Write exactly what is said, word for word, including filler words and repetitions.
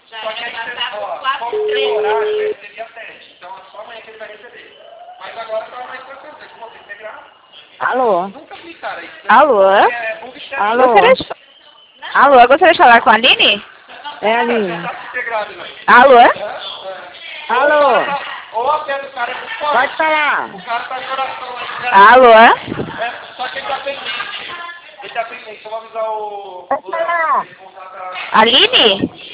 Só que aí você, ó, como demorar, ele seria sete. Então é só amanhã que ele vai receber. Mas agora tá mais tranquilo, como você integrar. Alô? Nunca vi, cara. Isso Alô? é bug externo. Alô? Gostaria de... Alô, eu gostaria de falar com a Aline? É a Já Aline. tá integrado, né? Alô? Alô? Ou a pé do cara é muito forte. Pode falar. O cara tá em oração aí. Né? Alô? É, só que ele tá pendente. Ele tá pendente. Eu vou avisar o... Pode o falar. ele contrata- Aline?